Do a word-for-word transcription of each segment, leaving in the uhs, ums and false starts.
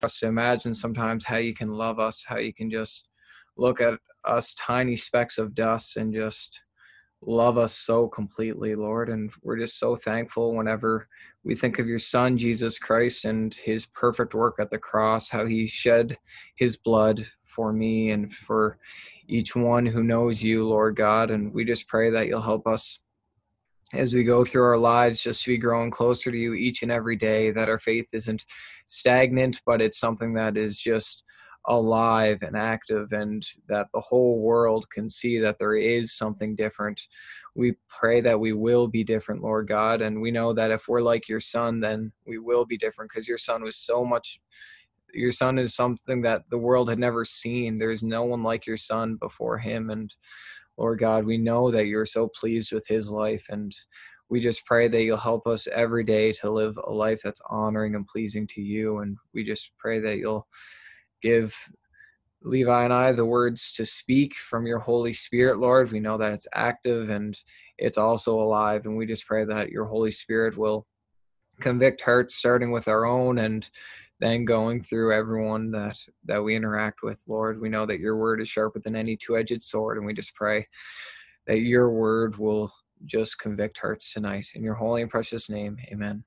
us to imagine sometimes how you can love us, how you can just look at us tiny specks of dust and just love us so completely, Lord. And we're just so thankful whenever we think of your Son, Jesus Christ, and his perfect work at the cross, how he shed his blood for me and for each one who knows you, Lord God. And we just pray that you'll help us as we go through our lives just to be growing closer to you each and every day, that our faith isn't stagnant, but it's something that is just alive and active, and that the whole world can see that there is something different. We pray that we will be different, Lord God, and we know that if we're like your Son, then we will be different, because your Son was so much your Son is something that the world had never seen. There's no one like your Son before him. And Lord God, we know that you're so pleased with his life, and we just pray that you'll help us every day to live a life that's honoring and pleasing to you. And we just pray that you'll give Levi and I the words to speak from your Holy Spirit, Lord. We know that it's active and it's also alive, and we just pray that your Holy Spirit will convict hearts, starting with our own and then going through everyone that, that we interact with, Lord. We know that your word is sharper than any two-edged sword, and we just pray that your word will just convict hearts tonight. In your holy and precious name, amen.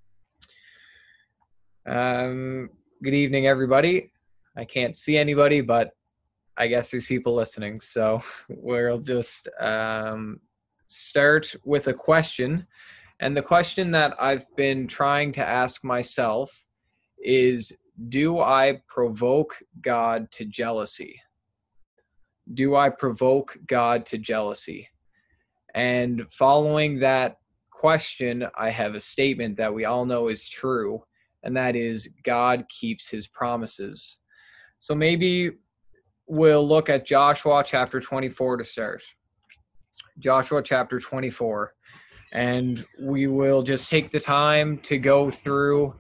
Um, good evening, everybody. I can't see anybody, but I guess there's people listening. So we'll just um, start with a question. And the question that I've been trying to ask myself is, do I provoke God to jealousy? Do I provoke God to jealousy? And following that question, I have a statement that we all know is true, and that is God keeps his promises. So maybe we'll look at Joshua chapter twenty-four to start. Joshua chapter twenty-four. And we will just take the time to go through,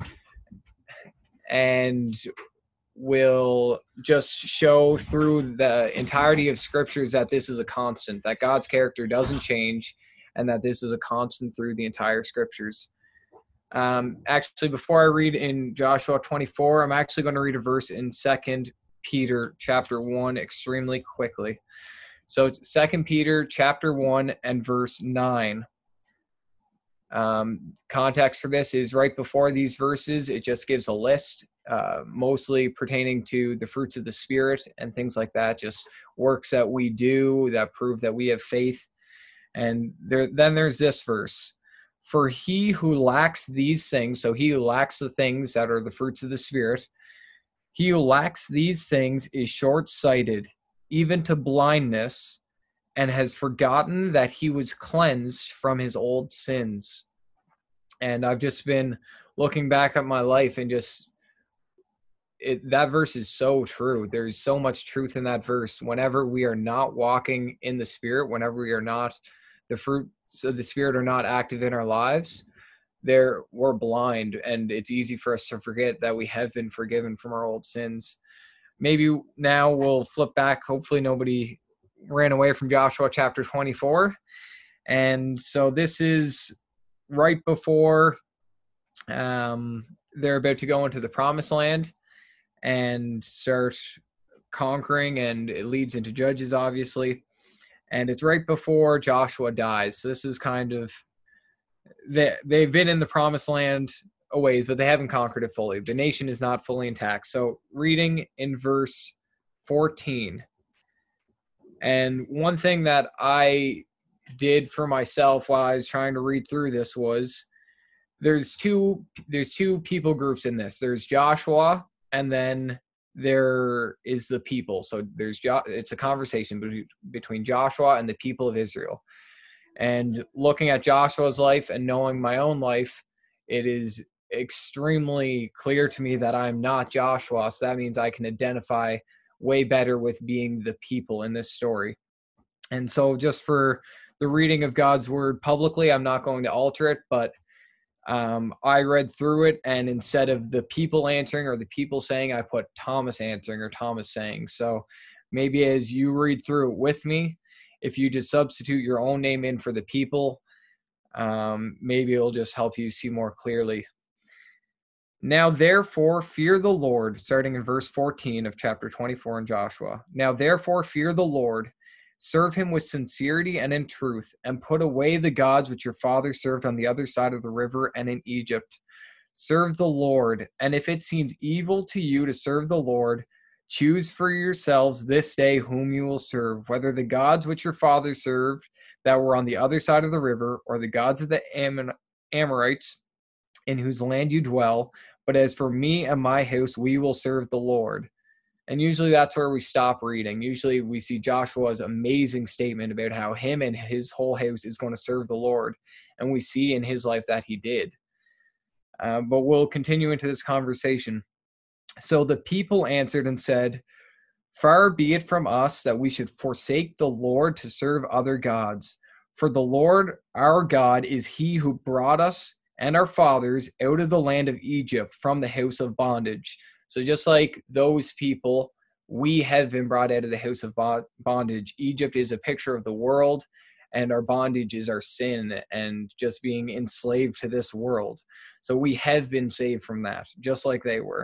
and we'll just show through the entirety of scriptures that this is a constant, that God's character doesn't change, and that this is a constant through the entire scriptures. Um, actually, before I read in Joshua twenty-four, I'm actually going to read a verse in Second Peter chapter one extremely quickly. So Second Peter chapter one and verse nine. Um, context for this is right before these verses. It just gives a list, uh, mostly pertaining to the fruits of the Spirit and things like that, just works that we do that prove that we have faith. And there, then there's this verse: for he who lacks these things, so he who lacks the things that are the fruits of the Spirit, he who lacks these things is short-sighted, even to blindness, and has forgotten that he was cleansed from his old sins. And I've just been looking back at my life, and just it, that verse is so true. There's so much truth in that verse. Whenever we are not walking in the Spirit, whenever we are not, the fruits of the Spirit are not active in our lives, there we're blind, and it's easy for us to forget that we have been forgiven from our old sins. Maybe now we'll flip back. Hopefully nobody ran away from Joshua chapter twenty-four. And so this is right before um, they're about to go into the promised land and start conquering, and it leads into Judges, obviously. And it's right before Joshua dies. So this is kind of, they, they've been in the promised land a ways, but they haven't conquered it fully. The nation is not fully intact. So reading in verse fourteen. And one thing that I did for myself while I was trying to read through this was there's two there's two people groups in this. There's Joshua, and then there is the people. So there's jo- it's a conversation be- between Joshua and the people of Israel. And looking at Joshua's life and knowing my own life, it is extremely clear to me that I'm not Joshua. So that means I can identify way better with being the people in this story. And so just for the reading of God's word publicly, I'm not going to alter it, but um, I read through it, and instead of the people answering or the people saying, I put Thomas answering or Thomas saying. So maybe as you read through it with me, if you just substitute your own name in for the people, um, maybe it'll just help you see more clearly. Now therefore fear the Lord, starting in verse fourteen of chapter twenty-four in Joshua. Now therefore fear the Lord, serve him with sincerity and in truth, and put away the gods which your father served on the other side of the river and in Egypt. Serve the Lord, and if it seems evil to you to serve the Lord, choose for yourselves this day whom you will serve, whether the gods which your father served that were on the other side of the river, or the gods of the Ammon- Amorites in whose land you dwell. But as for me and my house, we will serve the Lord. And usually that's where we stop reading. Usually we see Joshua's amazing statement about how him and his whole house is going to serve the Lord. And we see in his life that he did. Uh, but we'll continue into this conversation. So the people answered and said, far be it from us that we should forsake the Lord to serve other gods. For the Lord our God is he who brought us and our fathers out of the land of Egypt from the house of bondage. So just like those people, we have been brought out of the house of bondage. Egypt is a picture of the world, and our bondage is our sin and just being enslaved to this world. So we have been saved from that, just like they were.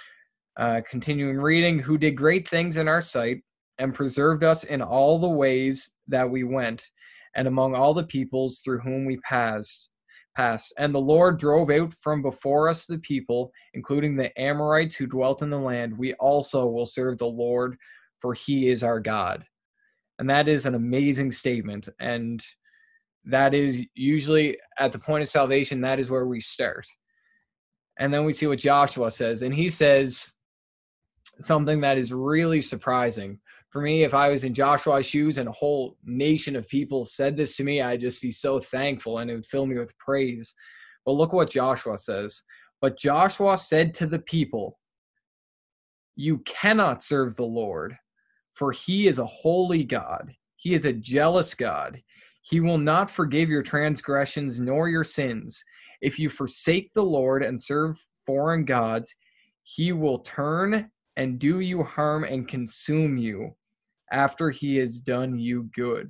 Uh, continuing reading, who did great things in our sight and preserved us in all the ways that we went and among all the peoples through whom we passed. Passed. And the Lord drove out from before us the people, including the Amorites who dwelt in the land. We also will serve the Lord, for he is our God. And that is an amazing statement. And that is usually at the point of salvation, that is where we start. And then we see what Joshua says. And he says something that is really surprising. For me, if I was in Joshua's shoes and a whole nation of people said this to me, I'd just be so thankful and it would fill me with praise. But look what Joshua says. But Joshua said to the people, you cannot serve the Lord, for he is a holy God. He is a jealous God. He will not forgive your transgressions nor your sins. If you forsake the Lord and serve foreign gods, he will turn and do you harm and consume you after he has done you good.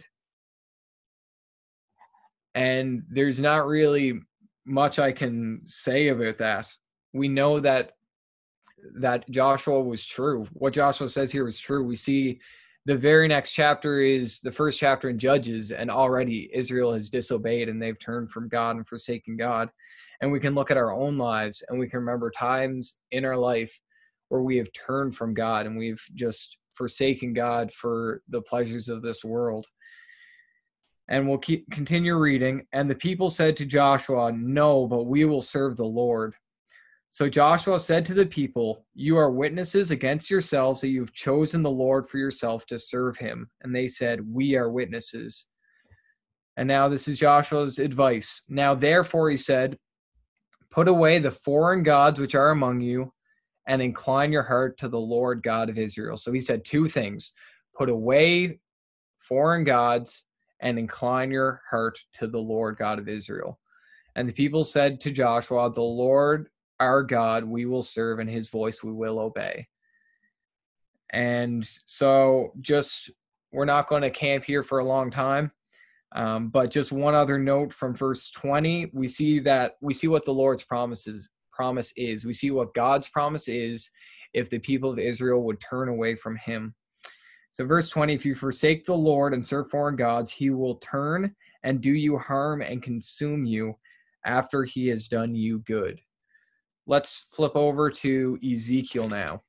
And there's not really much I can say about that. We know that that Joshua was true. What Joshua says here is true. We see the very next chapter is the first chapter in Judges, and already Israel has disobeyed and they've turned from God and forsaken God. And we can look at our own lives and we can remember times in our life where we have turned from God and we've just forsaken God for the pleasures of this world. And we'll keep continue reading. And the people said to Joshua, no, but we will serve the Lord. So Joshua said to the people, you are witnesses against yourselves that you've chosen the Lord for yourself to serve him. And they said, we are witnesses. And now this is Joshua's advice. Now therefore, he said, put away the foreign gods which are among you, and incline your heart to the Lord God of Israel. So he said two things: put away foreign gods and incline your heart to the Lord God of Israel. And the people said to Joshua, the Lord our God we will serve, and his voice we will obey. And so just, we're not going to camp here for a long time. Um, but just one other note from verse twenty, we see that we see what the Lord's promises promise is. We see what God's promise is if the people of Israel would turn away from him. So verse twenty, if you forsake the Lord and serve foreign gods, he will turn and do you harm and consume you after he has done you good. Let's flip over to Ezekiel now.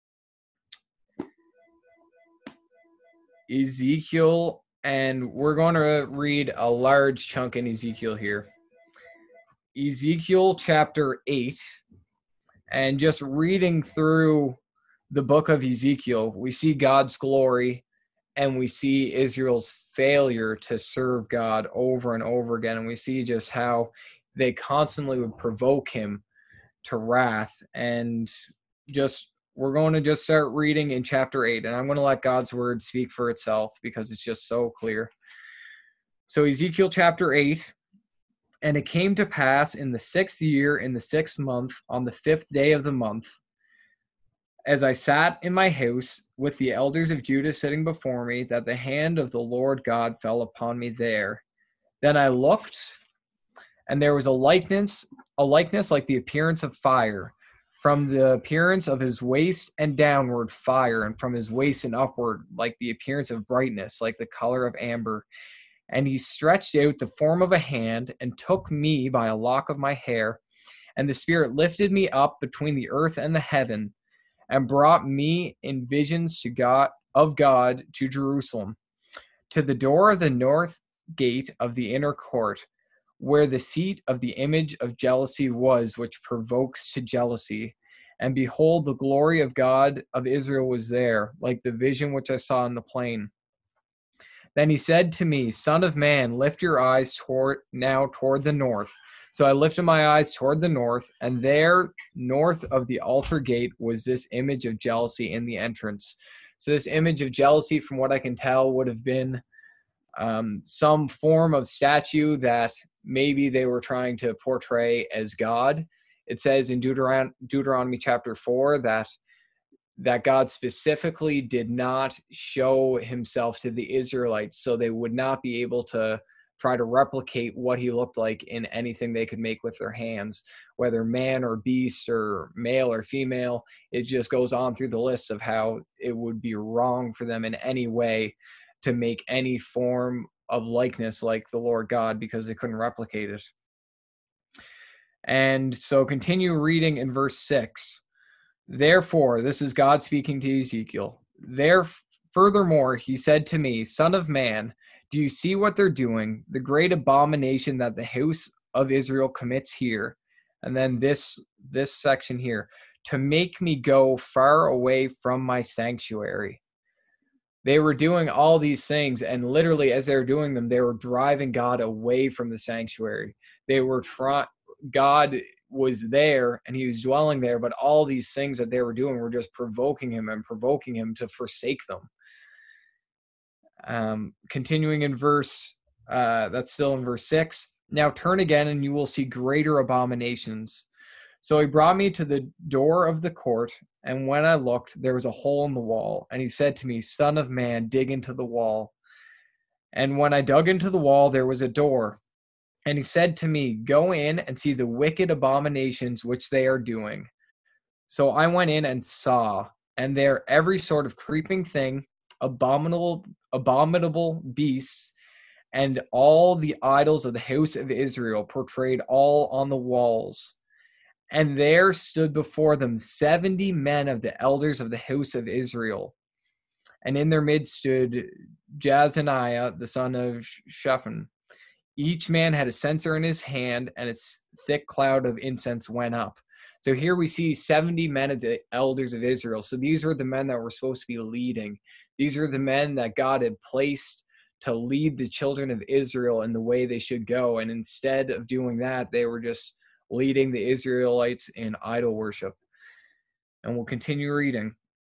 Ezekiel, and we're going to read a large chunk in Ezekiel here. Ezekiel chapter eight, and just reading through the book of Ezekiel, we see God's glory and we see Israel's failure to serve God over and over again. And we see just how they constantly would provoke him to wrath. And just, we're going to just start reading in chapter eight, and I'm going to let God's word speak for itself because it's just so clear. So Ezekiel chapter eight, and it came to pass in the sixth year, in the sixth month, on the fifth day of the month, as I sat in my house with the elders of Judah sitting before me, that the hand of the Lord God fell upon me there. Then I looked, and there was a likeness, a likeness like the appearance of fire, From the appearance of his waist and downward, fire, and from his waist and upward, like the appearance of brightness, like the color of amber. And he stretched out the form of a hand and took me by a lock of my hair. And the Spirit lifted me up between the earth and the heaven, and brought me in visions to God of God to Jerusalem, to the door of the north gate of the inner court, where the seat of the image of jealousy was, which provokes to jealousy. And behold, the glory of God of Israel was there, like the vision which I saw in the plain. Then he said to me, Son of man, lift your eyes toward now toward the north. So I lifted my eyes toward the north, and there, north of the altar gate, was this image of jealousy in the entrance. So this image of jealousy, from what I can tell, would have been um, some form of statue that maybe they were trying to portray as God. It says in Deuteron- Deuteronomy chapter four that that God specifically did not show himself to the Israelites, so they would not be able to try to replicate what he looked like in anything they could make with their hands, whether man or beast or male or female. It just goes on through the list of how it would be wrong for them in any way to make any form of likeness like the Lord God, because they couldn't replicate it. And so continue reading in verse six. Therefore, this is God speaking to Ezekiel. There, furthermore, he said to me, Son of man, do you see what they're doing, the great abomination that the house of Israel commits here? And then this this section here, to make me go far away from my sanctuary. They were doing all these things, and literally as they were doing them, they were driving God away from the sanctuary. They were trying, God was there and he was dwelling there, but all these things that they were doing were just provoking him and provoking him to forsake them. Um, continuing in verse, uh, that's still in verse six. Now turn again and you will see greater abominations. So he brought me to the door of the court, and when I looked, there was a hole in the wall. And he said to me, Son of man, dig into the wall. And when I dug into the wall, there was a door. And he said to me, Go in and see the wicked abominations which they are doing. So I went in and saw, and there every sort of creeping thing, abominable, abominable beasts, and all the idols of the house of Israel portrayed all on the walls. And there stood before them seventy men of the elders of the house of Israel. And in their midst stood Jazaniah, the son of Shaphan. Each man had a censer in his hand, and a thick cloud of incense went up. So here we see seventy men of the elders of Israel. So these were the men that were supposed to be leading. These are the men that God had placed to lead the children of Israel in the way they should go. And instead of doing that, they were just leading the Israelites in idol worship. And we'll continue reading.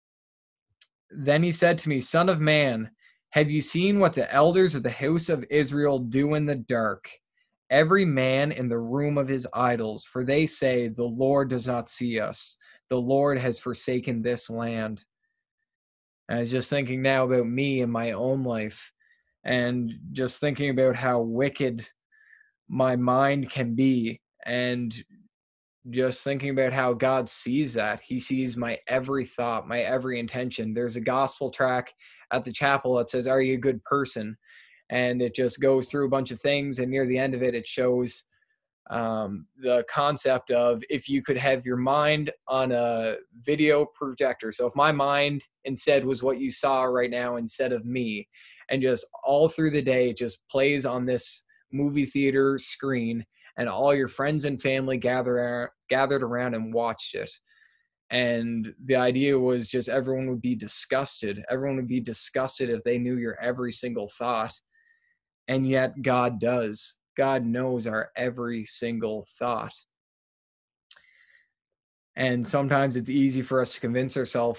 Then he said to me, Son of man, have you seen what the elders of the house of Israel do in the dark? Every man in the room of his idols, for they say, the Lord does not see us. The Lord has forsaken this land. And I was just thinking now about me and my own life, and just thinking about how wicked my mind can be, and just thinking about how God sees that. He sees my every thought, my every intention. There's a gospel track at the chapel that says, Are you a good person? And it just goes through a bunch of things, and near the end of it, it shows um, the concept of if you could have your mind on a video projector. So if my mind instead was what you saw right now instead of me, and just all through the day, it just plays on this movie theater screen, and all your friends and family gather, gathered around and watched it. And the idea was just everyone would be disgusted. Everyone would be disgusted if they knew your every single thought. And yet God does. God knows our every single thought. And sometimes it's easy for us to convince ourselves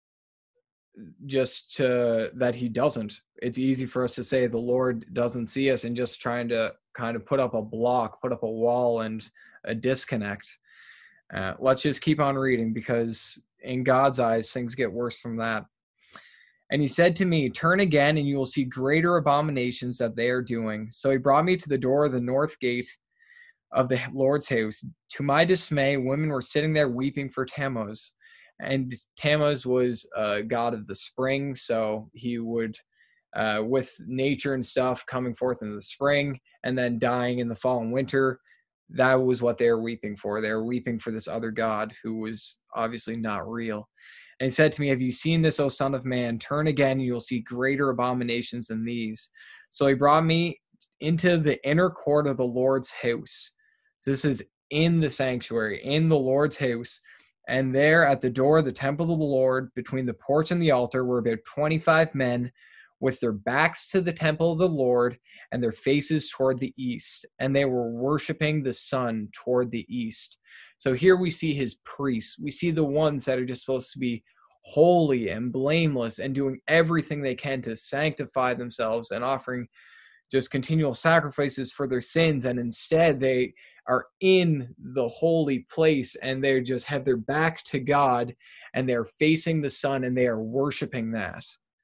just to that he doesn't. It's easy for us to say the Lord doesn't see us, and just trying to kind of put up a block, put up a wall and a disconnect. Uh, let's just keep on reading, because in God's eyes, things get worse from that. And he said to me, Turn again, and you will see greater abominations that they are doing. So he brought me to the door of the north gate, of the Lord's house. To my dismay, women were sitting there weeping for Tammuz. And Tammuz was a god of the spring, so he would, uh, with nature and stuff coming forth in the spring and then dying in the fall and winter, that was what they were weeping for. They were weeping for this other god who was obviously not real. And he said to me, have you seen this, O son of man? Turn again, and you'll see greater abominations than these. So he brought me into the inner court of the Lord's house. So this is in the sanctuary, in the Lord's house. And there at the door of the temple of the Lord, between the porch and the altar, were about twenty-five men with their backs to the temple of the Lord and their faces toward the east. And they were worshiping the sun toward the east. So here we see his priests. We see the ones that are just supposed to be holy and blameless and doing everything they can to sanctify themselves and offering just continual sacrifices for their sins. And instead they are in the holy place and they just have their back to God and they're facing the sun and they are worshiping that.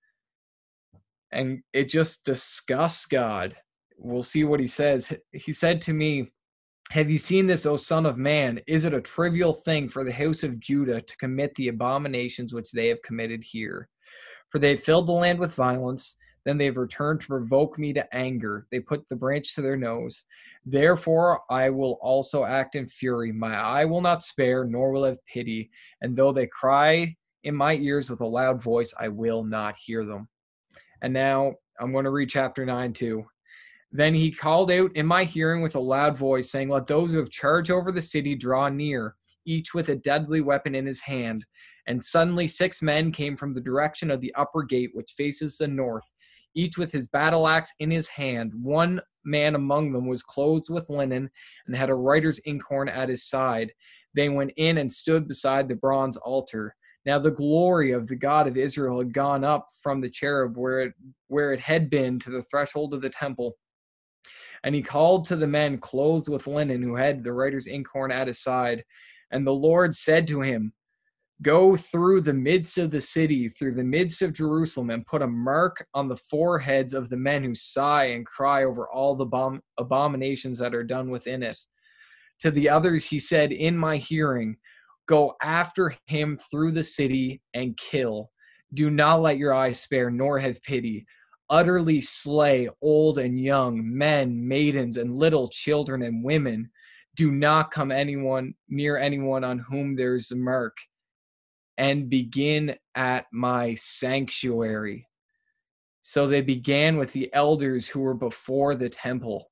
And it just disgusts God. We'll see what he says. He said to me, have you seen this, O son of man? Is it a trivial thing for the house of Judah to commit the abominations which they have committed here? For they have filled the land with violence. Then they have returned to provoke me to anger. They put the branch to their nose. Therefore I will also act in fury. My eye will not spare, nor will have pity. And though they cry in my ears with a loud voice, I will not hear them. And now I'm going to read chapter nine too. Then he called out in my hearing with a loud voice, saying, let those who have charge over the city draw near, each with a deadly weapon in his hand. And suddenly six men came from the direction of the upper gate, which faces the north, each with his battle axe in his hand. One man among them was clothed with linen and had a writer's inkhorn at his side. They went in and stood beside the bronze altar. Now the glory of the God of Israel had gone up from the cherub where it, where it had been to the threshold of the temple. And he called to the men clothed with linen who had the writer's inkhorn at his side. And the Lord said to him, go through the midst of the city, through the midst of Jerusalem, and put a mark on the foreheads of the men who sigh and cry over all the abom- abominations that are done within it. To the others he said in my hearing, go after him through the city and kill. Do not let your eyes spare, nor have pity. Utterly slay old and young, men, maidens, and little children and women. Do not come anyone near anyone on whom there's a mark. And begin at my sanctuary. So they began with the elders who were before the temple.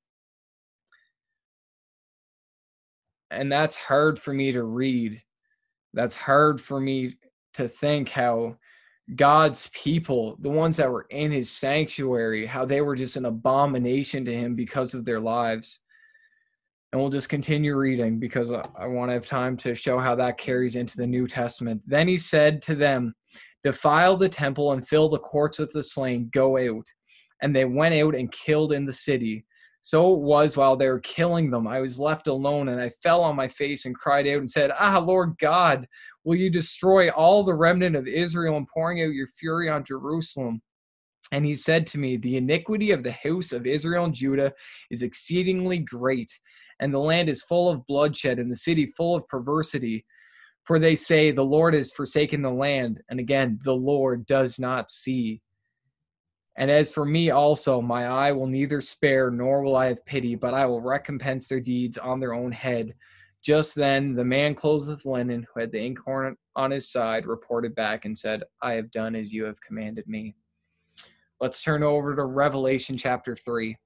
And that's hard for me to read. That's hard for me to think how God's people, the ones that were in his sanctuary, how they were just an abomination to him because of their lives. And we'll just continue reading because I want to have time to show how that carries into the New Testament. Then he said to them, defile the temple and fill the courts with the slain, go out. And they went out and killed in the city. So it was while they were killing them, I was left alone, and I fell on my face and cried out and said, ah, Lord God, will you destroy all the remnant of Israel and pouring out your fury on Jerusalem? And he said to me, the iniquity of the house of Israel and Judah is exceedingly great, and the land is full of bloodshed, and the city full of perversity. For they say, the Lord has forsaken the land, and again, the Lord does not see. And as for me also, my eye will neither spare, nor will I have pity, but I will recompense their deeds on their own head. Just then, the man clothed with linen, who had the inkhorn on his side, reported back and said, I have done as you have commanded me. Let's turn over to Revelation chapter three.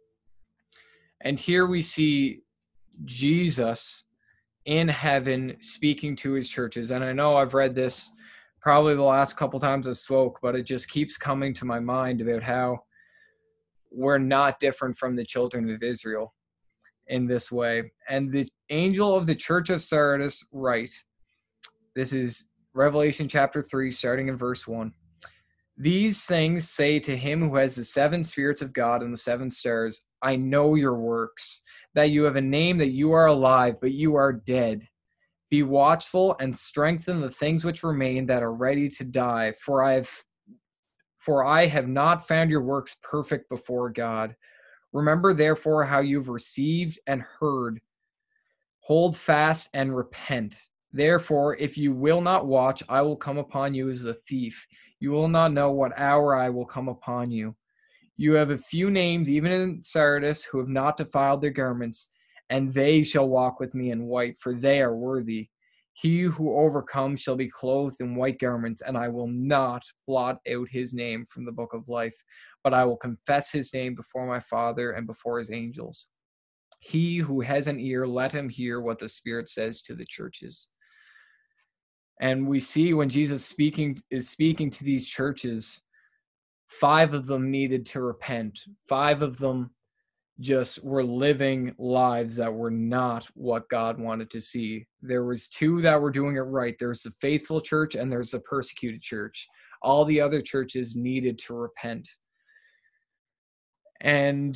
And here we see Jesus in heaven speaking to his churches. And I know I've read this probably the last couple times I spoke, but it just keeps coming to my mind about how we're not different from the children of Israel in this way. And the angel of the church of Sardis write, this is Revelation chapter three, starting in verse one. These things say to him who has the seven spirits of God and the seven stars, I know your works, that you have a name, that you are alive, but you are dead. Be watchful and strengthen the things which remain that are ready to die, for I have for I have not found your works perfect before God. Remember therefore how you've received and heard. Hold fast and repent. Therefore, if you will not watch, I will come upon you as a thief. You will not know what hour I will come upon you. You have a few names, even in Sardis, who have not defiled their garments, and they shall walk with me in white, for they are worthy. He who overcomes shall be clothed in white garments, and I will not blot out his name from the book of life, but I will confess his name before my Father and before his angels. He who has an ear, let him hear what the Spirit says to the churches. And we see when Jesus speaking is speaking to these churches, five of them needed to repent. Five of them just were living lives that were not what God wanted to see. There was two that were doing it right. There's the faithful church and there's the persecuted church. All the other churches needed to repent. And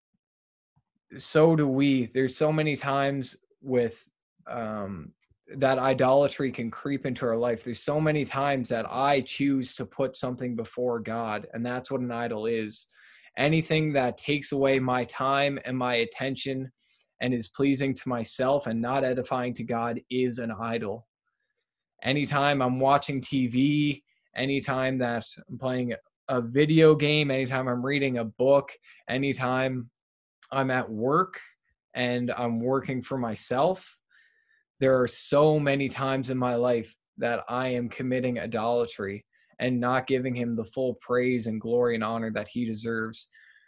so do we. There's so many times with um, that idolatry can creep into our life. There's so many times that I choose to put something before God, and that's what an idol is. Anything that takes away my time and my attention and is pleasing to myself and not edifying to God is an idol. Anytime I'm watching T V, anytime that I'm playing a video game, anytime I'm reading a book, anytime I'm at work and I'm working for myself, there are so many times in my life that I am committing idolatry and not giving him the full praise and glory and honor that he deserves.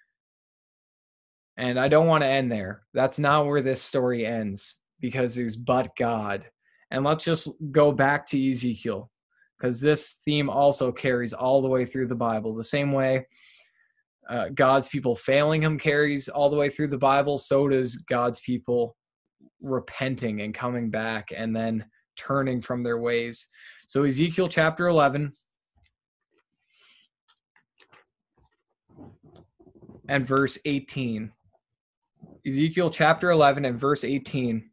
And I don't want to end there. That's not where this story ends, because there's but God. And let's just go back to Ezekiel, because this theme also carries all the way through the Bible. The same way uh, God's people failing him carries all the way through the Bible, so does God's people repenting and coming back and then turning from their ways. So Ezekiel chapter eleven and verse eighteen. Ezekiel chapter eleven and verse eighteen.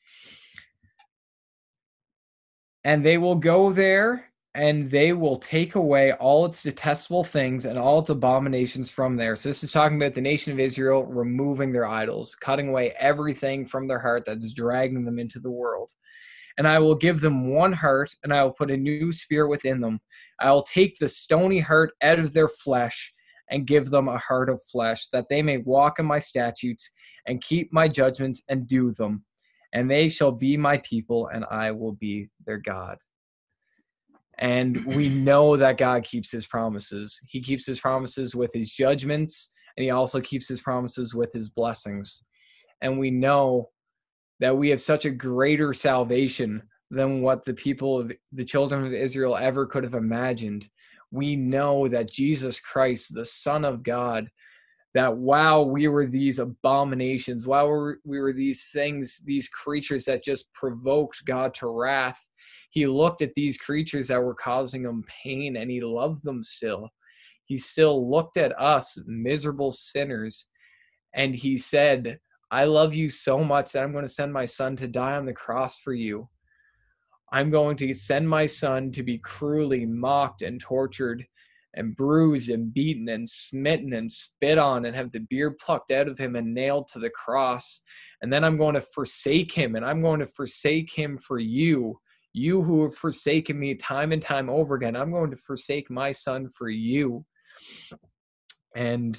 And they will go there, and they will take away all its detestable things and all its abominations from there. So this is talking about the nation of Israel removing their idols, cutting away everything from their heart that's dragging them into the world. And I will give them one heart, and I will put a new spirit within them. I will take the stony heart out of their flesh and give them a heart of flesh, that they may walk in my statutes and keep my judgments and do them. And they shall be my people, and I will be their God. And we know that God keeps his promises. He keeps his promises with his judgments, and he also keeps his promises with his blessings. And we know that we have such a greater salvation than what the people of the children of Israel ever could have imagined. We know that Jesus Christ, the Son of God, that while we were these abominations, while we were, we were these things, these creatures that just provoked God to wrath, he looked at these creatures that were causing him pain, and he loved them still. He still looked at us, miserable sinners, and he said, I love you so much that I'm going to send my son to die on the cross for you. I'm going to send my son to be cruelly mocked and tortured and bruised and beaten and smitten and spit on and have the beard plucked out of him and nailed to the cross. And then I'm going to forsake him, and I'm going to forsake him for you. You who have forsaken me time and time over again, I'm going to forsake my son for you. And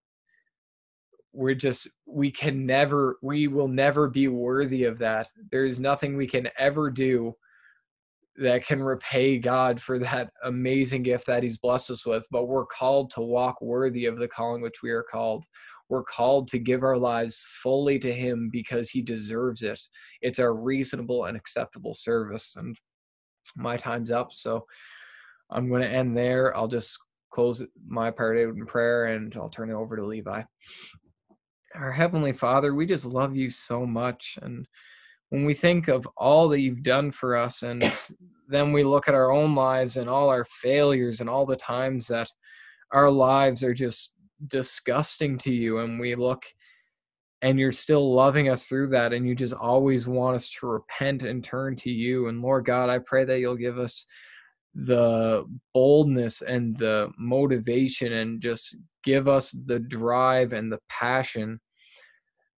we're just, we can never, we will never be worthy of that. There is nothing we can ever do that can repay God for that amazing gift that he's blessed us with. But we're called to walk worthy of the calling which we are called. We're called to give our lives fully to him because he deserves it. It's our reasonable and acceptable service. And my time's up, so I'm going to end there. I'll just close my part out in prayer, and I'll turn it over to Levi. Our Heavenly Father, we just love you so much. And when we think of all that you've done for us, and then we look at our own lives and all our failures and all the times that our lives are just disgusting to you, and we look and you're still loving us through that, and you just always want us to repent and turn to you. And Lord God, I pray that you'll give us the boldness and the motivation, and just give us the drive and the passion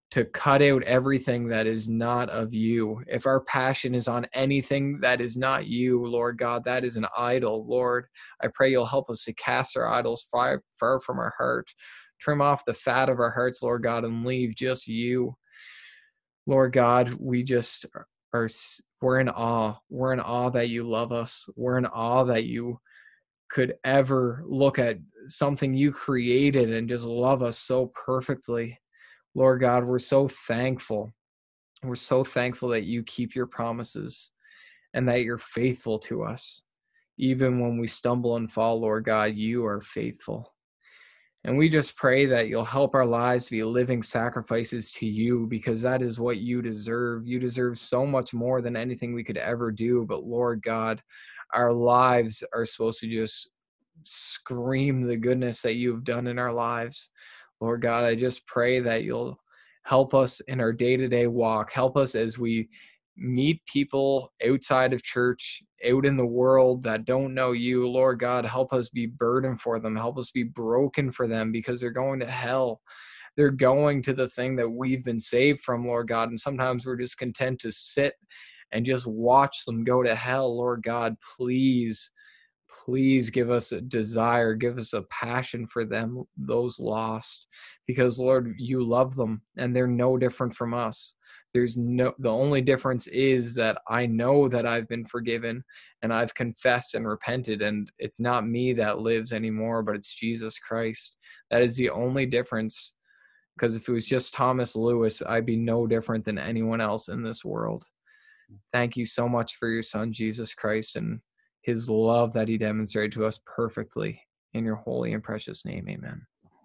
to cut out everything that is not of you. If our passion is on anything that is not you, Lord God, that is an idol. Lord, I pray you'll help us to cast our idols far, far from our heart. Trim off the fat of our hearts, Lord God, and leave just you. Lord God, we just are, we're in awe. We're in awe that you love us. We're in awe that you could ever look at something you created and just love us so perfectly. Lord God, we're so thankful. We're so thankful that you keep your promises and that you're faithful to us. Even when we stumble and fall, Lord God, you are faithful. And we just pray that you'll help our lives to be living sacrifices to you, because that is what you deserve. You deserve so much more than anything we could ever do. But Lord God, our lives are supposed to just scream the goodness that you've done in our lives. Lord God, I just pray that you'll help us in our day-to-day walk. Help us as we meet people outside of church, out in the world that don't know you. Lord God, help us be burdened for them. Help us be broken for them, because they're going to hell. They're going to the thing that we've been saved from, Lord God. And sometimes we're just content to sit and just watch them go to hell. Lord God, please, please give us a desire, give us a passion for them, those lost, because Lord, you love them and they're no different from us. There's no, the only difference is that I know that I've been forgiven and I've confessed and repented, and it's not me that lives anymore, but it's Jesus Christ. That is the only difference, because if it was just Thomas Lewis, I'd be no different than anyone else in this world. Thank you so much for your son, Jesus Christ, and his love that he demonstrated to us perfectly. In your holy and precious name, amen.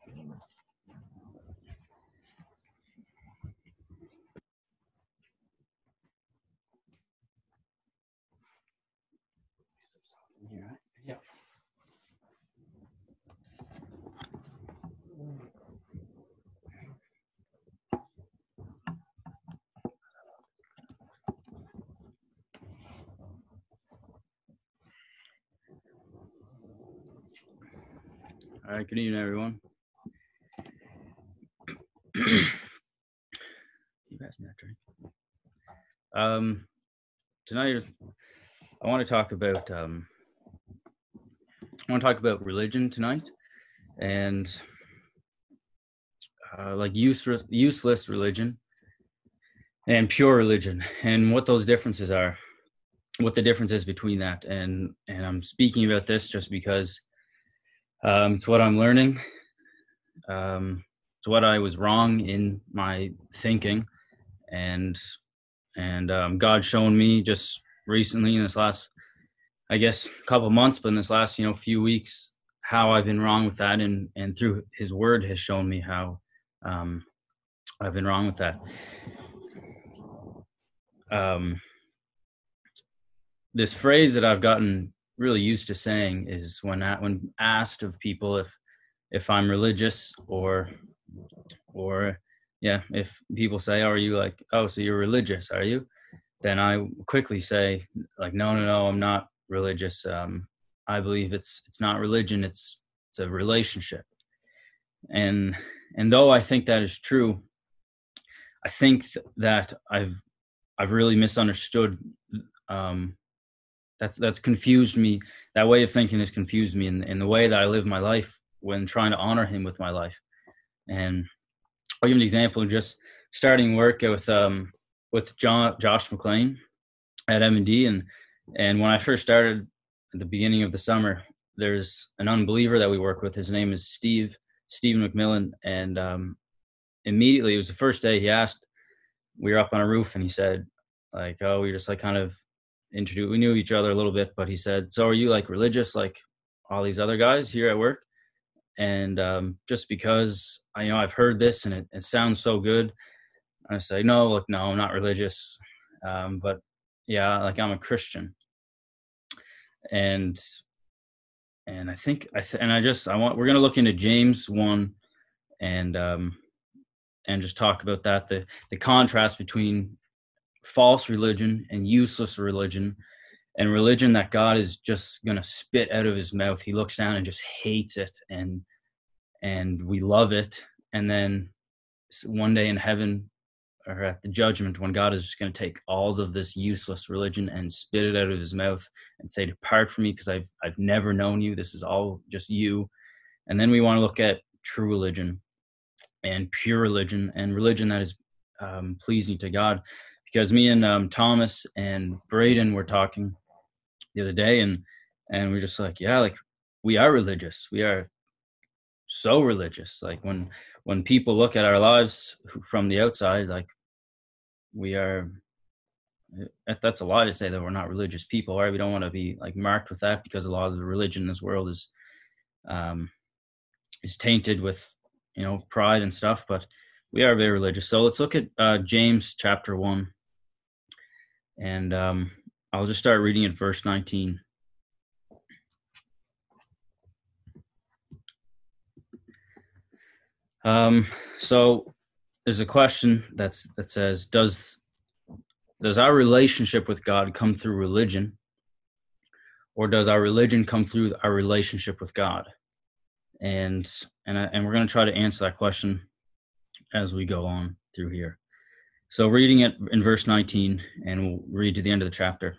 Yeah. All right, good evening, everyone. You guys not drink. Um, tonight I want to talk about um, I want to talk about religion tonight, and uh, like useless useless religion and pure religion, and what those differences are, what the difference is between that. And and I'm speaking about this just because um, it's what I'm learning. Um, it's what I was wrong in my thinking, and and um, God shown me just recently in this last, I guess, couple of months, but in this last, you know, few weeks, how I've been wrong with that, and and through His Word has shown me how um, I've been wrong with that. Um, this phrase that I've gotten really used to saying is when when asked of people if if I'm religious, or or yeah, if people say, "Are you like, oh, so you're religious, are you?" Then I quickly say, like, no, no, no, I'm not religious. Um, I believe it's it's not religion, it's it's a relationship. And and though I think that is true, I think th- that I've I've really misunderstood. Um, that's that's confused me. That way of thinking has confused me in in the way that I live my life when trying to honor Him with my life. And I'll give an example of just starting work with um with John Josh McLean at M and D, and and when I first started at the beginning of the summer, there's an unbeliever that we work with. His name is Steve Stephen McMillan, and um, immediately, it was the first day he asked. We were up on a roof, and he said, like, oh, we just like kind of introduced. We knew each other a little bit, but he said, "So are you like religious, like all these other guys here at work?" And um, just because I you know I've heard this and it, it sounds so good, I say, no, look, no, I'm not religious, um, but yeah, like I'm a Christian. And and I think I th- and I just I want we're gonna look into James one, and um, and just talk about that, the the contrast between false religion and useless religion, and religion that God is just gonna spit out of His mouth. He looks down and just hates it, and and we love it, and then one day in heaven or at the judgment, when God is just going to take all of this useless religion and spit it out of his mouth and say, depart from me, because I've I've never known you. This is all just you. And then we want to look at true religion and pure religion and religion that is um, pleasing to God. Because me and um, Thomas and Braden were talking the other day, and and we're just like, yeah, like we are religious. We are so religious. Like when when people look at our lives from the outside, like we are, that's a lie to say that we're not religious people, right? We don't want to be like marked with that, because a lot of the religion in this world is um is tainted with, you know, pride and stuff, but we are very religious. So let's look at uh James chapter one, and um I'll just start reading at verse nineteen. Um, so there's a question that's that says, does does our relationship with God come through religion, or does our religion come through our relationship with God? And and and we're going to try to answer that question as we go on through here. So reading it in verse nineteen, and we'll read to the end of the chapter.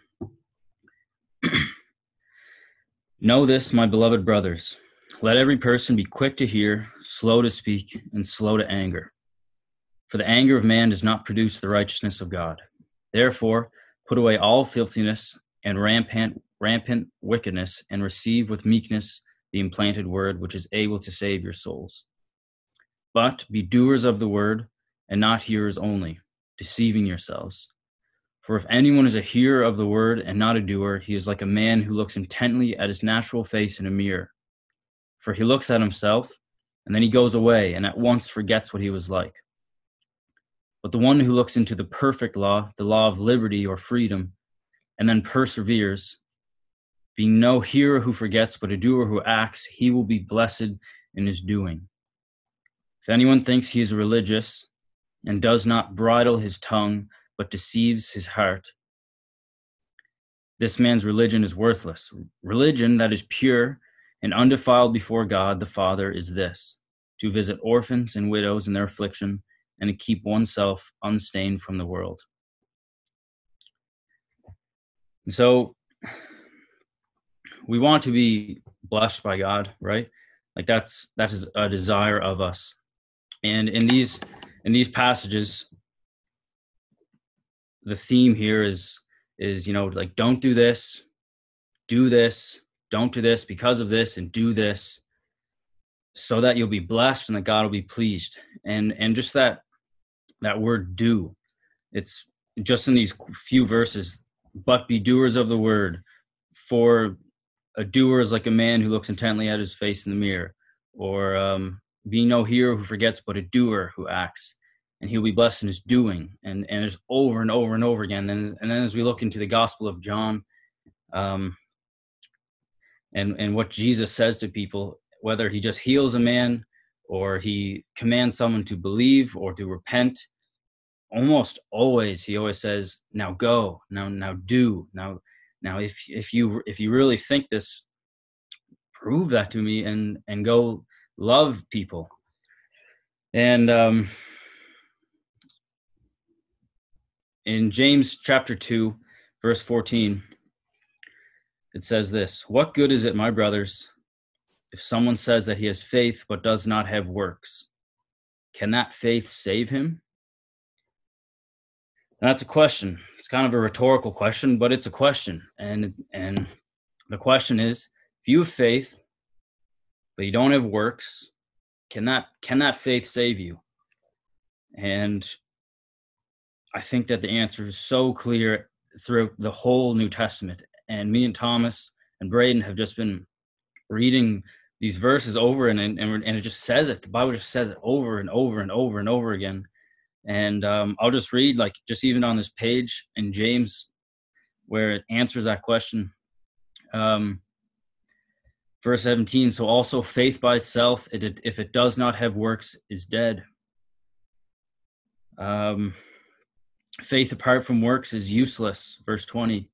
Know this, my beloved brothers. Let every person be quick to hear, slow to speak, and slow to anger. For the anger of man does not produce the righteousness of God. Therefore, put away all filthiness and rampant, rampant wickedness, and receive with meekness the implanted word, which is able to save your souls. But be doers of the word, and not hearers only, deceiving yourselves. For if anyone is a hearer of the word and not a doer, he is like a man who looks intently at his natural face in a mirror. For he looks at himself, and then he goes away and at once forgets what he was like. But the one who looks into the perfect law, the law of liberty or freedom, and then perseveres, being no hearer who forgets, but a doer who acts, he will be blessed in his doing. If anyone thinks he is religious and does not bridle his tongue, but deceives his heart, this man's religion is worthless. Religion that is pure and undefiled before God the Father is this: to visit orphans and widows in their affliction, and to keep oneself unstained from the world. And so we want to be blessed by God, right? Like that's that is a desire of us. And in these in these passages, the theme here is is you know, like, don't do this, do this, don't do this because of this, and do this, so that you'll be blessed and that God will be pleased. And and just that that word do, it's just in these few verses. But be doers of the word, for a doer is like a man who looks intently at his face in the mirror. Or um, be no hearer who forgets, but a doer who acts, and he'll be blessed in his doing. And and it's over and over and over again. And and then as we look into the Gospel of John, um, and and what Jesus says to people, whether he just heals a man or he commands someone to believe or to repent, almost always he always says, now go, now now do, now now if if you if you really think this, prove that to me, and and go love people. And um in James chapter two, verse fourteen, it says this: what good is it, my brothers, if someone says that he has faith but does not have works? Can that faith save him? And that's a question. It's kind of a rhetorical question, but it's a question. And and the question is, if you have faith but you don't have works, can that can that faith save you? And I think that the answer is so clear throughout the whole New Testament. And me and Thomas and Braden have just been reading these verses over and and, and it just says it. The Bible just says it over and over and over and over again. And um, I'll just read, like, just even on this page in James, where it answers that question. Um, verse seventeen, so also faith by itself, it, if it does not have works, is dead. Um, faith apart from works is useless. Verse twenty.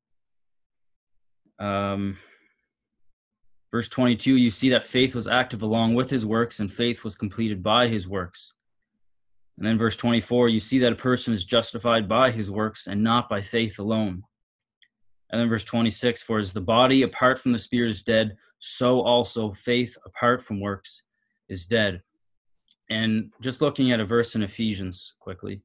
Um, verse twenty-two, you see that faith was active along with his works, and faith was completed by his works. And then verse twenty-four, you see that a person is justified by his works and not by faith alone. And then verse twenty-six, for as the body apart from the spirit is dead, so also faith apart from works is dead. And just looking at a verse in Ephesians quickly.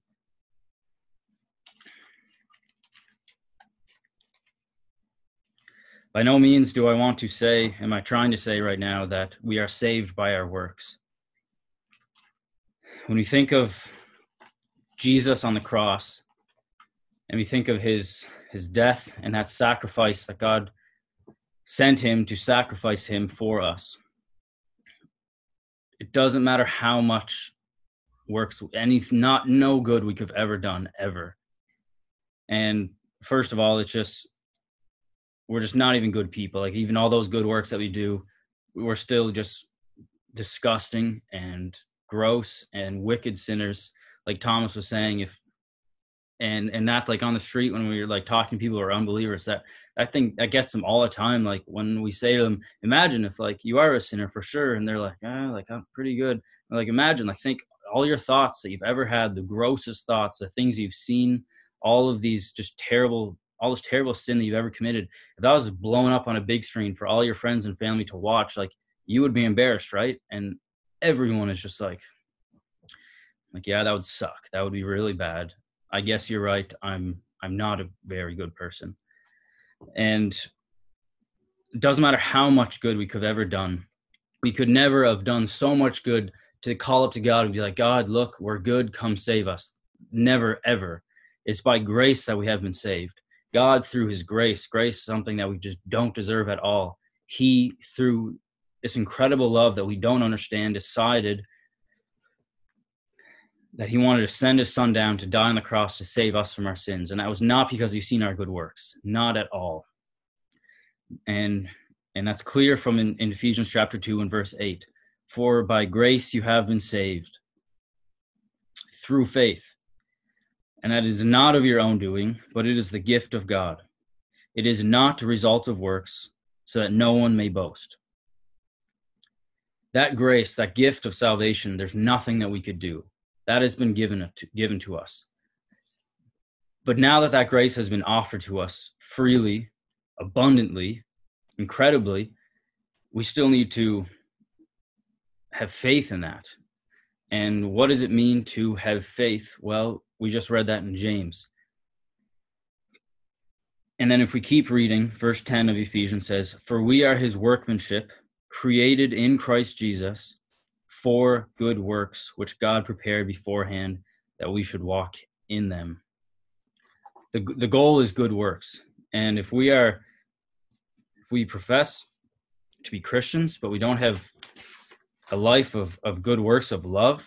By no means do I want to say, am I trying to say right now, that we are saved by our works. When we think of Jesus on the cross, and we think of his, his death and that sacrifice that God sent him to sacrifice him for us, it doesn't matter how much works, any, not no good we could have ever done, ever. And first of all, it's just, we're just not even good people. Like even all those good works that we do, we're still just disgusting and gross and wicked sinners. Like Thomas was saying, if, and, and that's like on the street when we're like talking to people who are unbelievers, that I think that gets them all the time. Like when we say to them, imagine if like you are a sinner for sure. And they're like, ah, like I'm pretty good. And like, imagine, like think all your thoughts that you've ever had, the grossest thoughts, the things you've seen, all of these just terrible all this terrible sin that you've ever committed, if that was blown up on a big screen for all your friends and family to watch, like you would be embarrassed, right? And everyone is just like, like, yeah, that would suck. That would be really bad. I guess you're right. I'm, I'm not a very good person. And it doesn't matter how much good we could have ever done. We could never have done so much good to call up to God and be like, God, look, we're good. Come save us. Never, ever. It's by grace that we have been saved. God, through his grace, grace is something that we just don't deserve at all. He, through this incredible love that we don't understand, decided that he wanted to send his son down to die on the cross to save us from our sins. And that was not because he's seen our good works, not at all. And and that's clear from in, in Ephesians chapter two and verse eight. For by grace you have been saved through faith. And that is not of your own doing, but it is the gift of God. It is not a result of works, so that no one may boast. That grace, that gift of salvation, there's nothing that we could do. That has been given to, given to us. But now that that grace has been offered to us freely, abundantly, incredibly, we still need to have faith in that. And what does it mean to have faith? Well, we just read that in James. And then if we keep reading, verse ten of Ephesians says, for we are his workmanship, created in Christ Jesus for good works, which God prepared beforehand that we should walk in them. The, the goal is good works. And if we are, if we profess to be Christians, but we don't have a life of, of good works of love,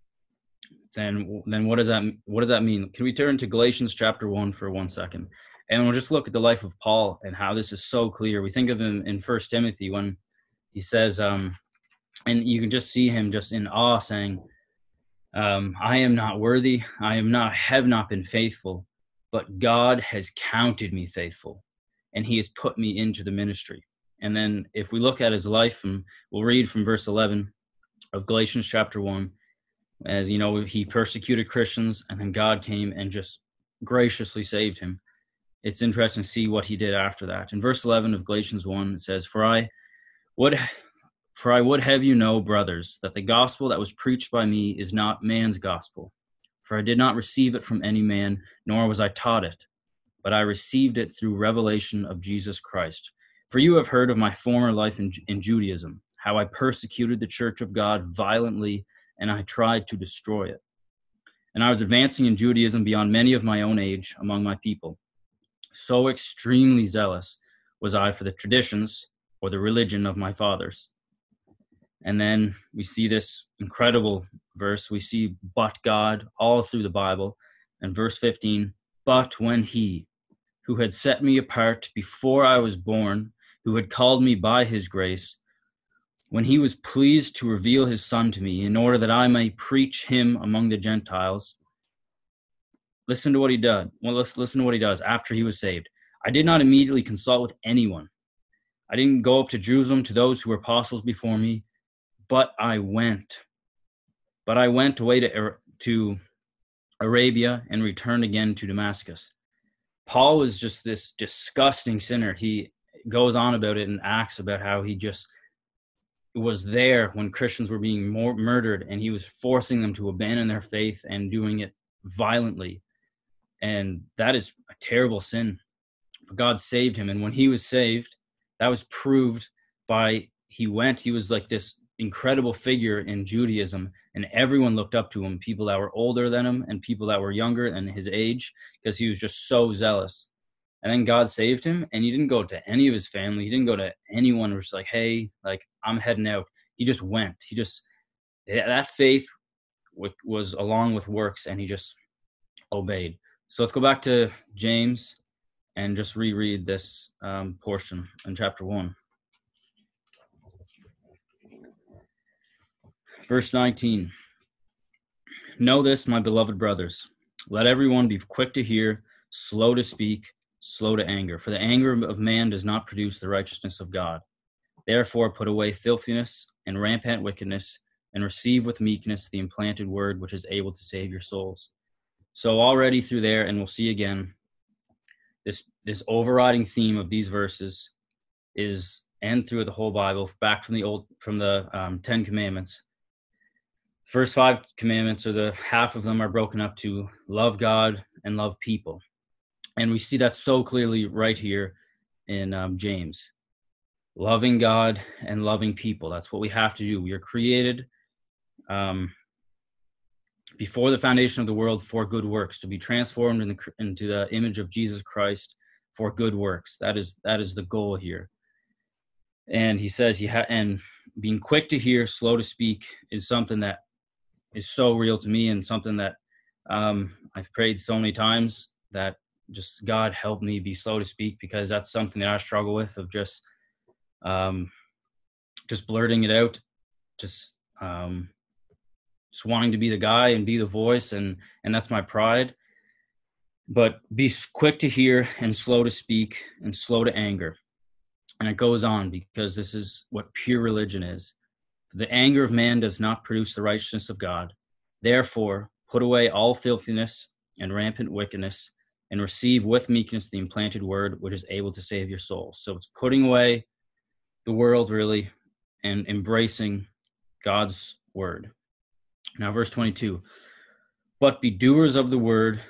then then what does that what does that mean? Can we turn to Galatians chapter one for one second? And we'll just look at the life of Paul and how this is so clear. We think of him in First Timothy when he says, um, and you can just see him just in awe saying, um, I am not worthy, I am not have not been faithful, but God has counted me faithful, and he has put me into the ministry. And then if we look at his life, and we'll read from verse eleven of Galatians chapter one, as you know, he persecuted Christians, and then God came and just graciously saved him. It's interesting to see what he did after that. In verse eleven of Galatians one, it says, For I would, for I would have you know, brothers, that the gospel that was preached by me is not man's gospel. For I did not receive it from any man, nor was I taught it, but I received it through revelation of Jesus Christ. For you have heard of my former life in, in Judaism, how I persecuted the church of God violently, and I tried to destroy it. And I was advancing in Judaism beyond many of my own age among my people. So extremely zealous was I for the traditions or the religion of my fathers. And then we see this incredible verse. We see but God all through the Bible. And verse fifteen, but when he, who had set me apart before I was born, who had called me by his grace, when he was pleased to reveal his Son to me in order that I may preach him among the Gentiles. Listen to what he did. Well, let's listen to what he does after he was saved. I did not immediately consult with anyone. I didn't go up to Jerusalem to those who were apostles before me, but I went. But I went away to to Arabia and returned again to Damascus. Paul was just this disgusting sinner. He goes on about it in Acts about how he just was there when Christians were being more murdered, and he was forcing them to abandon their faith and doing it violently. And that is a terrible sin. But God saved him. And when he was saved, that was proved by he went, he was like this incredible figure in Judaism, and everyone looked up to him, people that were older than him and people that were younger than his age, because he was just so zealous. And then God saved him, and he didn't go to any of his family. He didn't go to anyone who was like, hey, like, I'm heading out. He just went. He just, that faith was along with works, and he just obeyed. So let's go back to James and just reread this um, portion in chapter one. Verse nineteen. Know this, my beloved brothers. Let everyone be quick to hear, slow to speak, slow to anger. For the anger of man does not produce the righteousness of God. Therefore put away filthiness and rampant wickedness, and receive with meekness the implanted word which is able to save your souls. So already through there, and we'll see again, this this overriding theme of these verses is, and through the whole Bible, back from the old from the um, Ten Commandments. First five commandments, or the half of them, are broken up to love God and love people. And we see that so clearly right here in um, James. Loving God and loving people. That's what we have to do. We are created um, before the foundation of the world for good works, to be transformed in the, into the image of Jesus Christ for good works. That is that is the goal here. And he says, he ha- and being quick to hear, slow to speak is something that is so real to me, and something that um, I've prayed so many times that just God help me be slow to speak, because that's something that I struggle with, of just um, just blurting it out, just um, just wanting to be the guy and be the voice, and and that's my pride. But be quick to hear and slow to speak and slow to anger. And it goes on, because this is what pure religion is. The anger of man does not produce the righteousness of God. Therefore, put away all filthiness and rampant wickedness, and receive with meekness the implanted word, which is able to save your souls. So it's putting away the world, really, and embracing God's word. Now, verse twenty-two. But be doers of the word,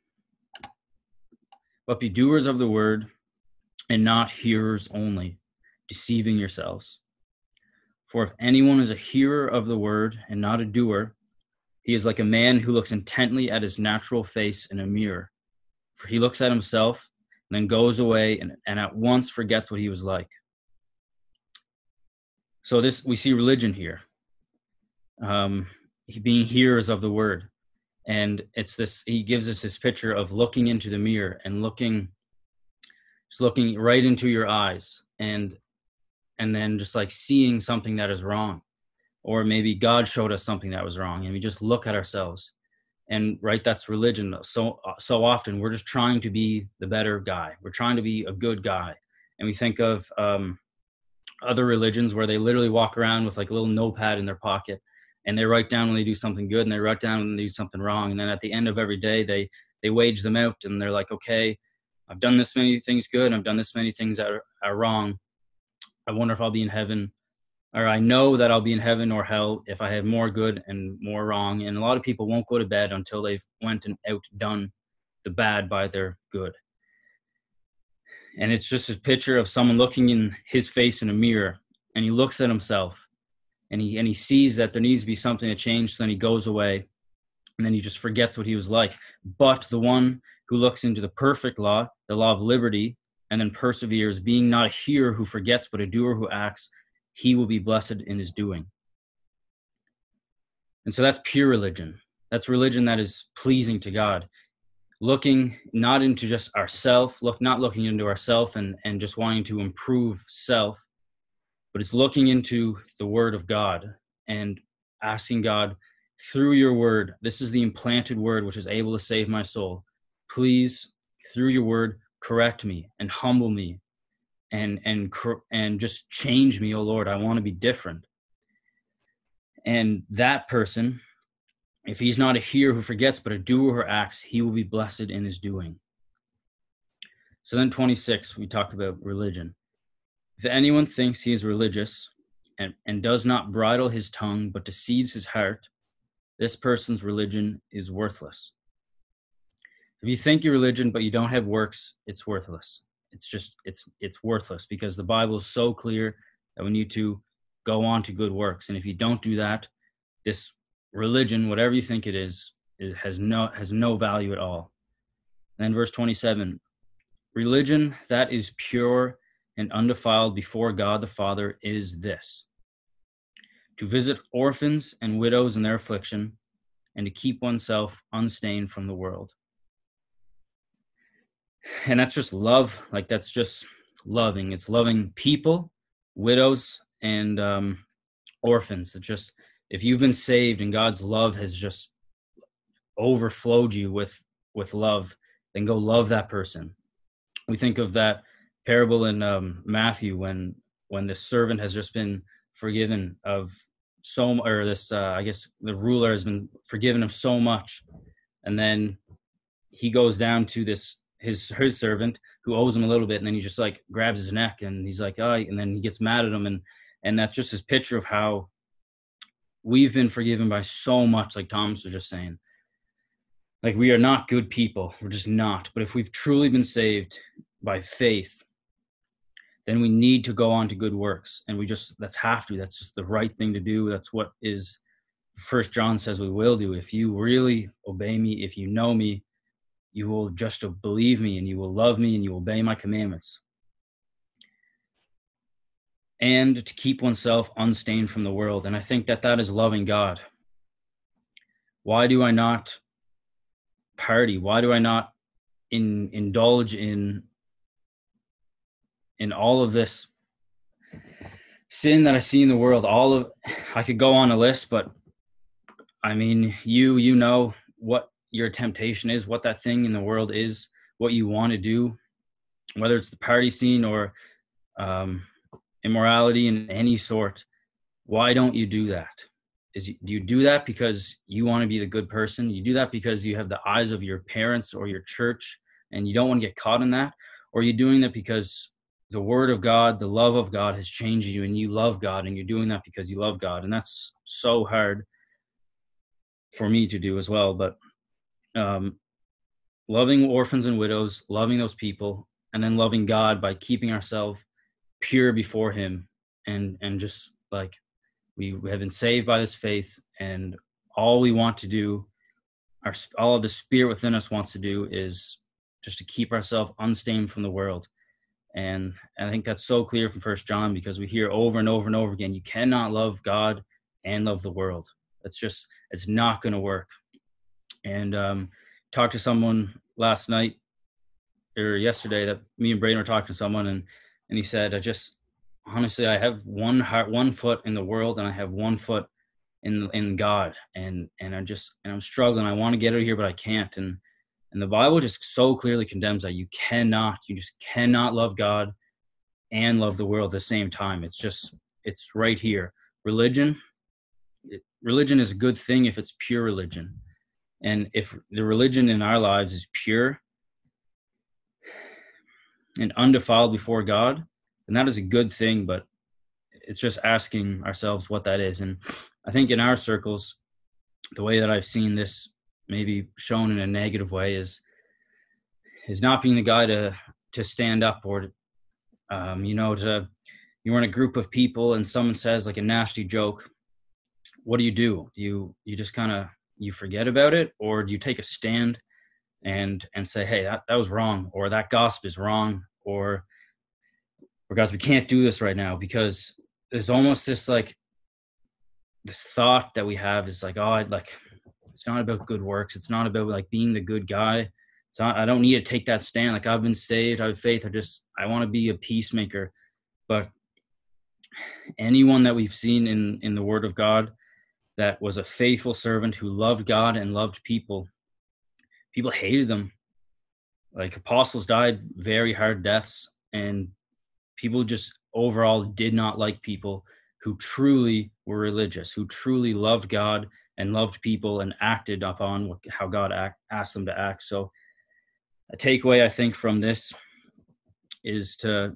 but be doers of the word, and not hearers only, deceiving yourselves. For if anyone is a hearer of the word and not a doer, he is like a man who looks intently at his natural face in a mirror. For he looks at himself and then goes away and, and at once forgets what he was like. So this, we see religion here, um, being hearers of the word. And it's this, he gives us this picture of looking into the mirror and looking, just looking right into your eyes, and and then just like seeing something that is wrong, or maybe God showed us something that was wrong, and we just look at ourselves. And right, that's religion. So so often we're just trying to be the better guy. We're trying to be a good guy. And we think of um, other religions where they literally walk around with like a little notepad in their pocket, and they write down when they do something good, and they write down when they do something wrong. And then at the end of every day, they they wage them out, and they're like, okay, I've done this many things good, and I've done this many things that are, are wrong. I wonder if I'll be in heaven, or I know that I'll be in heaven or hell if I have more good and more wrong. And a lot of people won't go to bed until they've went and outdone the bad by their good. And it's just a picture of someone looking in his face in a mirror, and he looks at himself, and he and he sees that there needs to be something to change. So then he goes away, and then he just forgets what he was like. But the one who looks into the perfect law, the law of liberty, and then perseveres, being not a hearer who forgets, but a doer who acts, he will be blessed in his doing. And so that's pure religion. That's religion that is pleasing to God. Looking not into just ourself, look not looking into ourself and, and just wanting to improve self, but it's looking into the word of God and asking God, through your word, this is the implanted word which is able to save my soul. Please, through your word, correct me and humble me and and and just change me, oh Lord. I want to be different. And that person If he's not a hearer who forgets, but a doer who acts, he will be blessed in his doing. So then twenty-six, we talk about religion. If anyone thinks he is religious and, and does not bridle his tongue, but deceives his heart, this person's religion is worthless. If you think you're religion, but you don't have works, it's worthless. It's just, it's it's worthless, because the Bible is so clear that we need to go on to good works. And if you don't do that, this religion, whatever you think it is, it has no has no value at all. And then verse twenty-seven, religion that is pure and undefiled before God the Father is this: to visit orphans and widows in their affliction, and to keep oneself unstained from the world. And that's just love. Like, that's just loving. It's loving people, widows, and um, orphans. It's just, if you've been saved and God's love has just overflowed you with, with love, then go love that person. We think of that parable in um, Matthew when when the servant has just been forgiven of so, or this, uh, I guess the ruler has been forgiven of so much. And then he goes down to this, his his servant who owes him a little bit, and then he just like grabs his neck and he's like, oh, and then he gets mad at him. And, and that's just his picture of how we've been forgiven by so much, like Thomas was just saying. Like, we are not good people. We're just not. But if we've truly been saved by faith, then we need to go on to good works. And we just, that's have to, that's just the right thing to do. That's what is First John says we will do. If you really obey me, if you know me, you will just believe me, and you will love me, and you will obey my commandments. And to keep oneself unstained from the world. And I think that that is loving God. Why do I not party? Why do I not in, indulge in, in all of this sin that I see in the world? All of, I could go on a list, but I mean, you, you know what your temptation is, what that thing in the world is, what you want to do, whether it's the party scene or um, immorality in any sort. Why don't you do that? Is do you do that because you want to be the good person? You do that because you have the eyes of your parents or your church and you don't want to get caught in that? Or are you doing that because the word of God, the love of God has changed you and you love God, and you're doing that because you love God? And that's so hard for me to do as well. But um, loving orphans and widows, loving those people, and then loving God by keeping ourselves pure before him, and and just like we have been saved by this faith, and all we want to do, our all of the spirit within us wants to do, is just to keep ourselves unstained from the world. And I think that's so clear from First John, because we hear over and over and over again, you cannot love God and love the world. It's just, it's not going to work. And um, talked to someone last night or yesterday, that me and Braden were talking to someone, and and he said, I just, honestly, I have one heart, one foot in the world, and I have one foot in in God, and and I just, and I'm struggling. I want to get out of here, but I can't. And and the Bible just so clearly condemns that you cannot, you just cannot love God and love the world at the same time. It's just, it's right here. Religion, it, religion is a good thing if it's pure religion. And if the religion in our lives is pure and undefiled before God, then that is a good thing. But it's just asking ourselves what that is. And I think in our circles, the way that I've seen this maybe shown in a negative way is is not being the guy to to stand up, or um, you know, to, you're in a group of people and someone says like a nasty joke. What do you do? Do you you just kind of, you forget about it, or do you take a stand and and say, hey, that, that was wrong, or that gossip is wrong, or or guys, we can't do this right now? Because there's almost this like this thought that we have is like, oh, I'd like, it's not about good works. It's not about like being the good guy. It's not, I don't need to take that stand. Like, I've been saved, I have faith. I just, I want to be a peacemaker. But anyone that we've seen in, in the word of God that was a faithful servant who loved God and loved people, people hated them. Like, apostles died very hard deaths, and people just overall did not like people who truly were religious, who truly loved God and loved people and acted upon what, how God act, asked them to act. So a takeaway I think from this is to,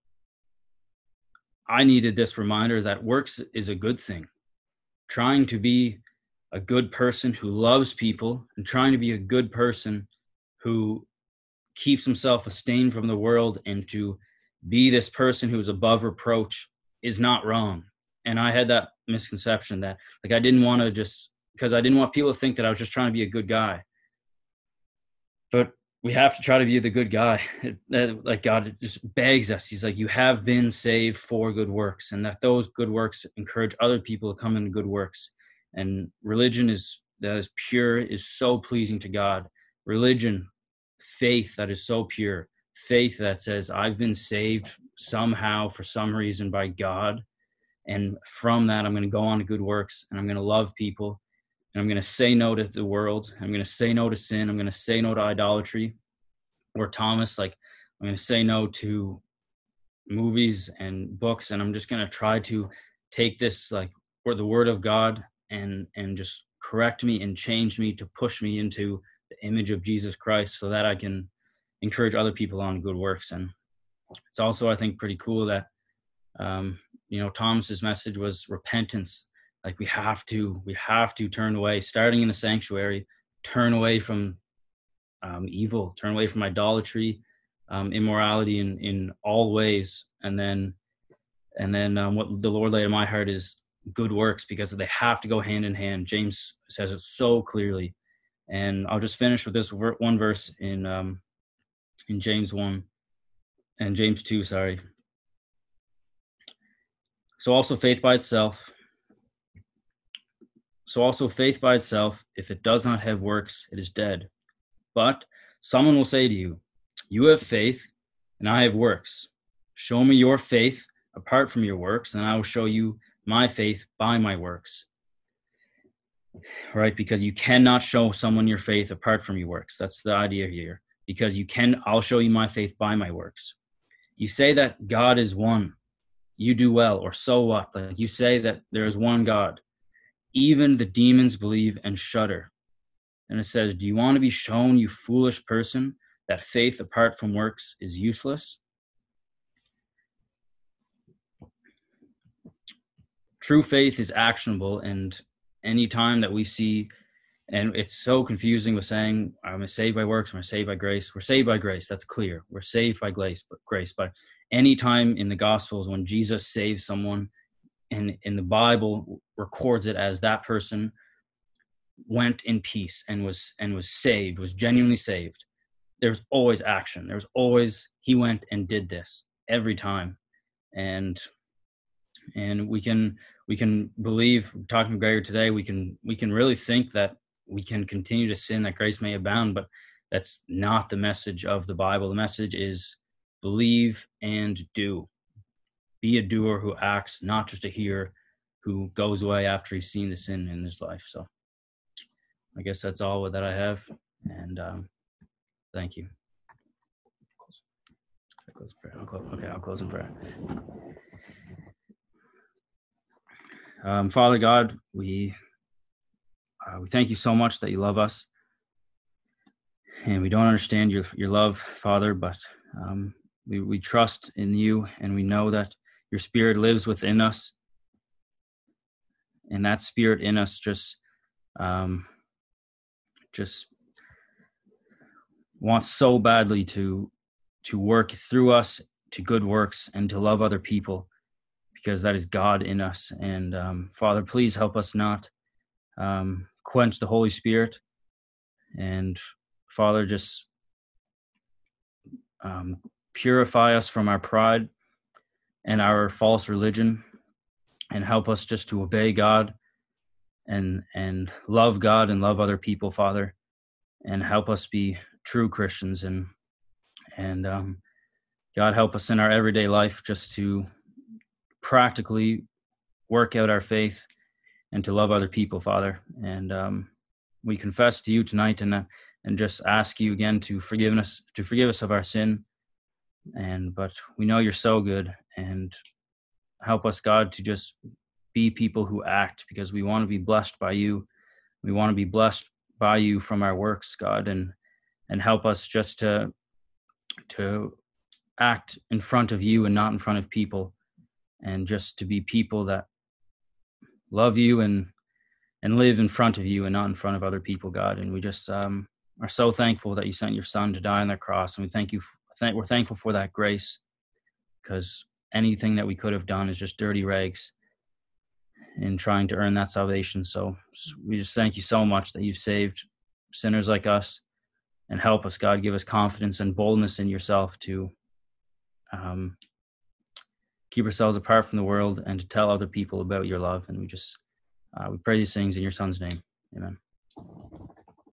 I needed this reminder that works is a good thing. Trying to be a good person who loves people and trying to be a good person who keeps himself abstained from the world and to be this person who's above reproach is not wrong. And I had that misconception that like I didn't want to just, because I didn't want people to think that I was just trying to be a good guy. But we have to try to be the good guy. Like God just begs us. He's like, you have been saved for good works, and that those good works encourage other people to come into good works. And religion is that is pure is so pleasing to God. Religion, faith that is so pure, faith that says I've been saved somehow for some reason by God, and from that I'm going to go on to good works, and I'm going to love people, and I'm going to say no to the world. I'm going to say no to sin. I'm going to say no to idolatry. Or Thomas, like I'm going to say no to movies and books, and I'm just going to try to take this like or the word of God and and just correct me and change me to push me into the image of Jesus Christ, so that I can encourage other people on good works. And it's also, I think, pretty cool that um, you know, Thomas's message was repentance. Like we have to, we have to turn away, starting in the sanctuary, turn away from um, evil, turn away from idolatry, um, immorality in, in all ways. And then, and then um, what the Lord laid in my heart is good works, because they have to go hand in hand. James says it so clearly. And I'll just finish with this one verse in, um, in James one and James two, sorry. So also faith by itself, So also faith by itself, if it does not have works, it is dead. But someone will say to you, you have faith, and I have works. Show me your faith apart from your works, and I will show you my faith by my works. Right? Because you cannot show someone your faith apart from your works. That's the idea here. Because you can, I'll show you my faith by my works. You say that God is one. You do well, or so what? Like you say that there is one God. Even the demons believe and shudder. And it says, do you want to be shown, you foolish person, that faith apart from works is useless? True faith is actionable, and any time that we see, and it's so confusing with saying, I'm saved by works, I'm saved by grace. We're saved by grace, that's clear. We're saved by grace, but grace. But any time in the Gospels when Jesus saves someone, and in the Bible records it as that person went in peace and was and was saved, was genuinely saved. There's always action. There's always, he went and did this every time. And and we can we can believe, talking to Gregor today, we can we can really think that we can continue to sin that grace may abound, but that's not the message of the Bible. The message is believe and do. Be a doer who acts, not just a hearer who goes away after he's seen the sin in his life. So I guess that's all that I have. And um, thank you. I'll close prayer. I'll close, okay, I'll close in prayer. Um, Father God, we uh, we thank you so much that you love us. And we don't understand your your love, Father, but um, we, we trust in you, and we know that your Spirit lives within us. And that Spirit in us just um, just wants so badly to to work through us to good works and to love other people, because that is God in us. And um, Father, please help us not um, quench the Holy Spirit. And Father, just um, purify us from our pride and our false religion, and help us just to obey God and and love God and love other people, Father, and help us be true Christians. And and um, God, help us in our everyday life just to practically work out our faith and to love other people, Father. And um, we confess to you tonight, and uh, and just ask you again to forgive us to forgive us of our sin. And but we know you're so good, and help us, God, to just be people who act, because we want to be blessed by you. We want to be blessed by you from our works, God, and and help us just to to act in front of you and not in front of people, and just to be people that love you and and live in front of you and not in front of other people, God. And we just um, are so thankful that you sent your son to die on the cross. And we thank you. Th- we're thankful for that grace, because anything that we could have done is just dirty rags in trying to earn that salvation. So we just thank you so much that you've saved sinners like us, and help us, God. Give us confidence and boldness in yourself to um, keep ourselves apart from the world and to tell other people about your love. And we just, uh, we pray these things in your son's name. Amen.